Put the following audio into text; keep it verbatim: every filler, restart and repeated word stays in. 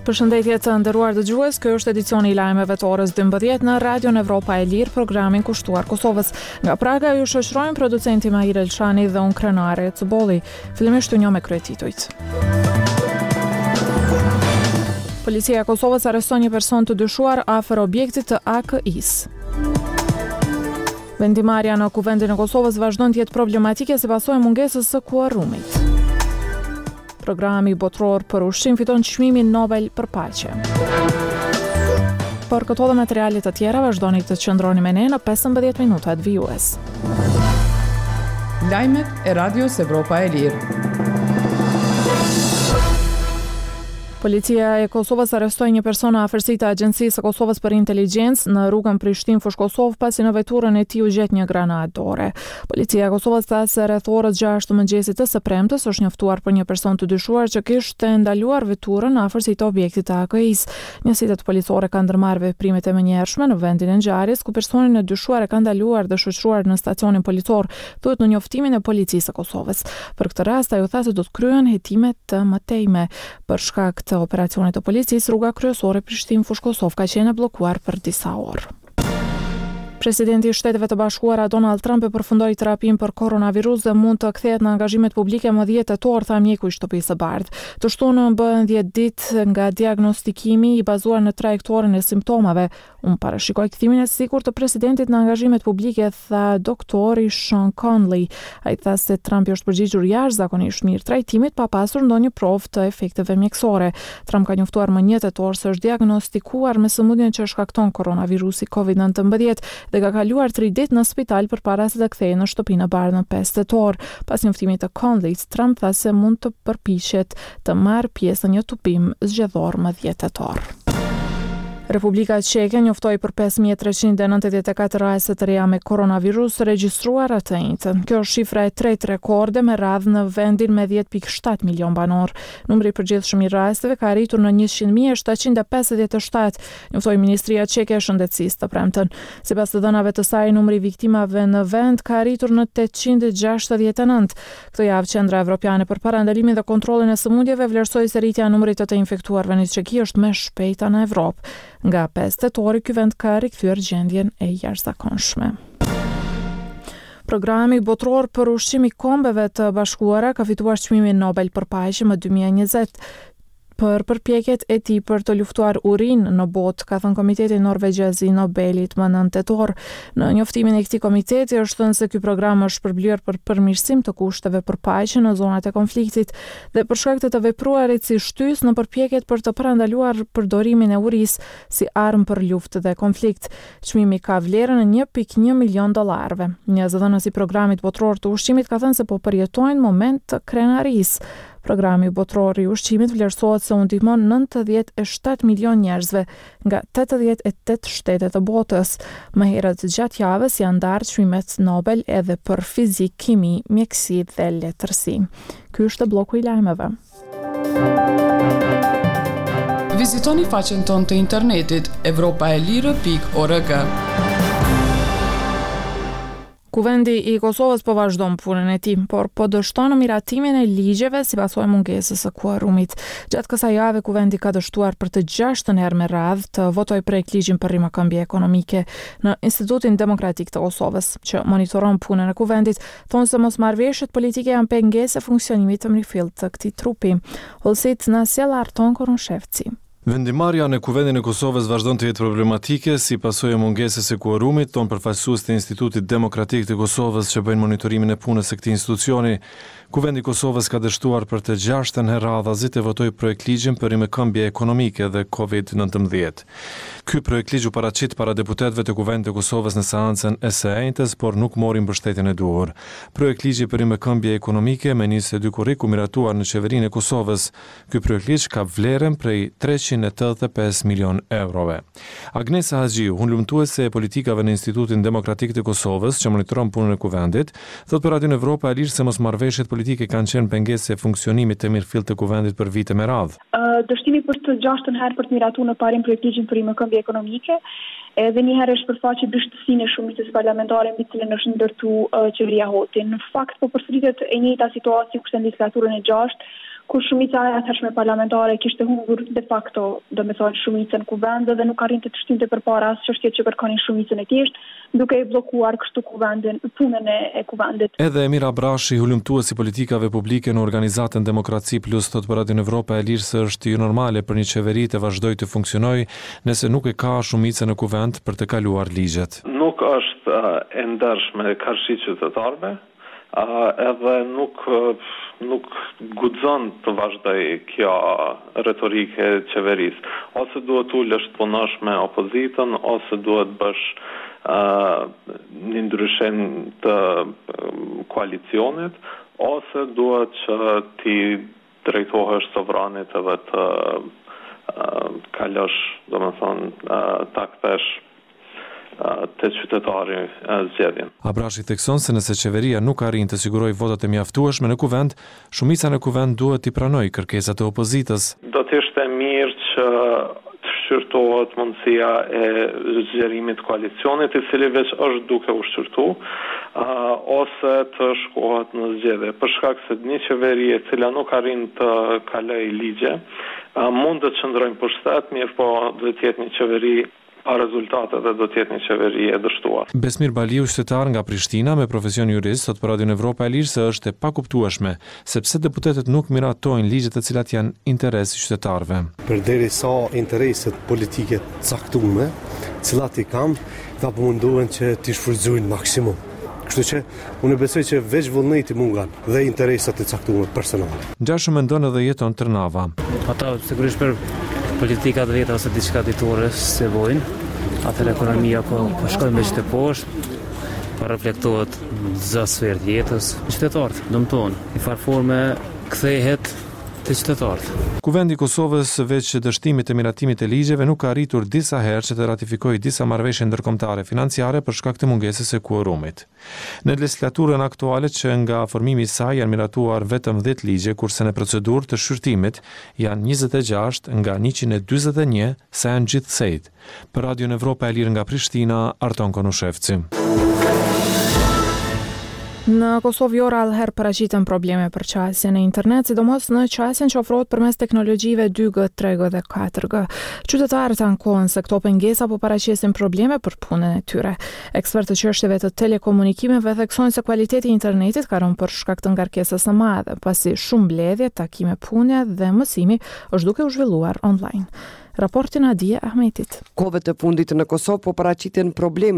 Përshëndetje të nderuar dëgjues, ky është edicioni i lajmeve të orës dymbëdhjetë në Radion Evropa e Lirë, programin kushtuar Kosovës. Nga Praga ju shoqërojnë producenti Mahir Elshani dhe unë Krenare Cëbolli. Fillimisht u njoh me kryetitujt. Policia e Kosovës arreston një person të dyshuar afër objektit të A K I-s. Vendimarrja në Kuvendin e Kosovës vazhdon të jetë problematike si pasojë mungesës së kuorrumit. Programi botror për ushqim fiton çmimin Nobel për paqe. Për këto dhe materialet të tjera vazhdoni të qëndroni me ne në pesëmbëdhjetë minutat vijues. Lajmet e Radios Evropa e Lirë. Policia e Kosovës arrestoi një person në afërsi të Agjencisë së Kosovës për Inteligjencë në rrugën Prishtinë-Fush Kosovë pasi në veturën e tij u gjet një granadë dore. Policia e Kosovës tha se rreth orës gjashtë të mëngjesit të së premtes është njoftuar për një person të dyshuar që kishte ndaluar veturën në afërsi të objektit të A K I-s. Njësitë policore kanë ndërmarrë veprimet e menjëhershme në vendin e ngjarjes, ku personin e dyshuar e ka ndaluar dhe shoqëruar në stacionin policor, thuhet në njoftimin e Policisë së Kosovës. Për këtë rast ajo tha se do të kryen hetime të mëtejme. Për shkak të operacionit të policisë, rruga kryesore Prishtinë-Fush Kosovë ka qenë bllokuar për disa orë. Presidenti i Shteteve të Bashkuara Donald Trump e përfundoi terapinë për koronavirus dhe mund të kthehet në angazhimet publike më dhjetë tetor, tha mjeku i Shtëpisë së Bardhë. Të shtunën bëhen dhjetë ditë nga diagnostikimi i bazuar në trajektorin e simptomave. Unë parashikoj kthimin e sigurt të presidentit në angazhimet publike, tha doktori Sean Conley. Ai tha se Trump është përgjigjur jashtëzakonisht mirë trajtimit pa pasur ndonjë provë të efekteve mjekësore. Trump ka njoftuar më një tetor se është diagnostikuar me sëmundjen që shkakton koronavirusi kovid nëntëmbëdhjetë dhe ka kaluar tri ditë në spital përpara se të kthehej në Shtëpinë e Bardhë në pesë tetor. Pas njoftimit të Conley, Trump tha se mund të përpiqet të marrë pjesë në një tupim zgjedhor më dhjetë tetor. Republika Çeke njoftoi për pesë mijë e treqind e nëntëdhjetë e katër raste të reja me koronavirus regjistruar atë njëjtën. Kjo është shifra e tretë rekorde me radhë në vendin me dhjetë pikë shtatë milion banor. Numri i përgjithshëm i rasteve ka arritur në njëqind mijë e shtatëqind e pesëdhjetë e shtatë, njoftoi Ministria Çeke e Shëndetësisë të premten. Sipas të dhënave të saj, numri i viktimave në vend ka arritur në tetëqind e gjashtëdhjetë e nëntë. Këtë javë Qendra Evropiane për parandalimin dhe kontrollin e sëmundjeve vlerësoi se rritja e numrit të të infektuarve në Çeki është më e shpejta në Evropë. Nga pesë tetori, ky vend ka rikthyer gjendjen e jashtëzakonshme. Programi botror për ushqim i Kombeve të Bashkuara ka fituar çmimin Nobel për paqe më dy mijë e njëzet. Për përpjekjet e tij për të luftuar urinë në botë, ka thënë Komiteti Norvegjez i Nobelit më nëntë tetor. Në njoftimin e këtij komiteti është thënë se ky program është përblyer për përmirësim të kushteve për paqe në zonat e konfliktit dhe për shkak të të vepruarit si shtys në përpjekjet për të parandaluar përdorimin e urisë si armë për luftë dhe konflikt. Çmimi ka vlerën e një pikë një milion dollarëve. Një zëdhënës i programit botror të ushqimit ka thënë se po përjetojnë moment të krenarisë. Programi botror i ushqimit vlerësohet se u ndihmon nëntëdhjetë e shtatë milion njerëzve nga tetëdhjetë e tetë shtete të botës. Më herët gjatë javës janë ndarë çmimet Nobel edhe për fizik, kimi, mjeksi dhe letërsi. Ky është bloku i lajmeve. Vizitoni faqen tonë të internetit evropaelire pikë org. Kuvendi i Kosovës po vazhdon punën e tij, por po dështon në miratimin e ligjeve si pasojë mungesës së kuorrumit. Gjatë kësaj jave Kuvendi ka dështuar për të gjashtën herë me radhë të votojë projekt ligjin për rimakëmbje ekonomike. Në Institutin Demokratik të Kosovës, që monitoron punën e Kuvendit, thonë se mosmarrëveshjet politike janë pengesë e funksionimit të mirëfillt të këtij trupi. Hollësit na sjell Arton Korunshevci. Vendimarrja në Kuvendin e Kosovës vazhdon të jetë problematike si pasojë e mungesës së kuorrumit, ton përfaqësues të Institutit Demokratik të Kosovës që bëjnë monitorimin e punës së këtij institucioni. Kuvendi i Kosovës ka dështuar për të gjashtën herë radhazi të votojë projekt ligjin për rimakëmbje ekonomike dhe kovid nëntëmbëdhjetë. Ky projekt ligj u paraqit para deputetëve të Kuvendit të Kosovës në seancën e së enjtes, por nuk mori mbështetjen e duhur. Projekt ligji për rimakëmbje ekonomike me njëzet e dy kurrik u miratuar në qeverinë e Kosovës. Ky projekt ligj ka vlerën prej treqind e tetëdhjetë e pesë milion eurove. Agnesa Haxhiu, hulumtuese e politikave në Institutin Demokratik të Kosovës, që monitoron punën e Kuvendit, thotë për Radion Evropa e Lirë se mosmarrëveshjet politike kanë qenë pengesë e funksionimit të mirëfillt të Kuvendit për vite me radhë. Uh, dështimi për të gjashtën herë për të miratuar në parim projektin për rimakëmbje ekonomike, edhe një herë është përfaqe dështësinë e shumicës parlamentare mbi cilën është ndërtu uh, qeveria Hoti. Në fakt po përsëritet e njëjta situatë sikur në legislaturën e gjashtë, ku shumica e atëhershme parlamentare kishte humbur de facto, domethënë shumicën kuvende dhe nuk arrinte të shtinte përpara as çështjet që kërkonin shumicën e thjeshtë, duke i bllokuar kështu kuvendin, punën e kuvendit. Edhe Emir Abrashi, hulumtuesi politikave publike në organizatën Demokraci Plus, thot për Radion Evropa e Lirë se është jo normale për një qeveri të vazhdojë të funksionojë nëse nuk e ka shumicën në kuvend për të kaluar ligjet. Nuk është uh, e ndershme karshi qytetarëve, uh, edhe nuk uh, nuk guxon të vazhdoj kjo retorike e qeverisë. Ose duhet ulesh të punosh me opozitën, ose duhet bësh uh, një ndryshim të uh, koalicionit, ose duhet që ti drejtohesh sovranit edhe të uh, kalosh, domethënë, uh, ta kthesh të qytetari zgjedhjen. Abrashi thekson se nëse qeveria nuk arrin të sigurojë votat e mjaftueshme në kuvend, shumica në kuvend duhet t'i pranojë kërkesat e opozitës. Do të ishte mirë që të shqyrtohet mundësia e zgjerimit koalicionit, i cili veç është duke u shqyrtu, uh, ose të shkohet në zgjedhje. Për shkak se një qeveri e cila nuk arrin të kalojë ligje, uh, mund të qëndrojnë pushtet, mirë po duhet të jetë një qeveri pa rezultate dhe do të jetë një qeveri e dështuar. Besmir Baliu, qytetar nga Prishtina me profesion jurist, thot për Radion Evropa e Lirë se është e pakuptueshme, sepse deputetët nuk miratojnë ligjet të cilat janë interes i qytetarëve. Përderisa intereset politike të caktuara, cilat i kam, ta mundohen që t'i shfrytëzojnë maksimum. Kështu që unë besoj që veç vullneti mungan dhe interesat e caktuara personale. Gjashu mendon edhe jeton Trnava. Ata sigurisht për politikat veta ose diçka ditore se vojnë, atër ekonomia po, po shkojnë me qëtë poshtë, po reflektohet në zë sferë jetës. Qytetarët, dëmton, i farforme kthehet të qytetarët. Kuvendi i Kosovës veç dështimit të miratimit e ligjeve nuk ka arritur disa herë që të ratifikojë disa marrëveshje ndërkombëtare financiare për shkak të mungesës së kuorumit. Në legislaturën aktuale që nga formimi i saj janë miratuar vetëm dhjetë ligje, kurse në procedurë të shqyrtimit janë njëzet e gjashtë nga njëqind e dyzet e një sa janë gjithsejt. Për Radion Evropa e Lirë nga Prishtina, Arton Konushevci. Në Kosovë ora herë paraqiten probleme për qasjen e internet, sidomos në qasjen që ofrohet përmes teknologjive dy G, tre G dhe katër G. Qytetarët ankohen se këto pengesa po paraqesin probleme për punën e tyre. Ekspertë të çështjeve të telekomunikimeve theksojnë se kualiteti i internetit ka rënë për shkak të ngarkesës së madhe, pasi shumë mbledhje, takime pune dhe mësimi është duke u zhvilluar online. Raportin Adia Ahmetit. Kohëve të fundit në Kosovë po paraqiten probleme